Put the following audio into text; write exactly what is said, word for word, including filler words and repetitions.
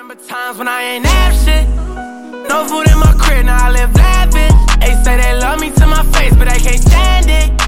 remember times when I ain't have shit. No food in my crib, now I live lavish. They say they love me to my face, but they can't stand it.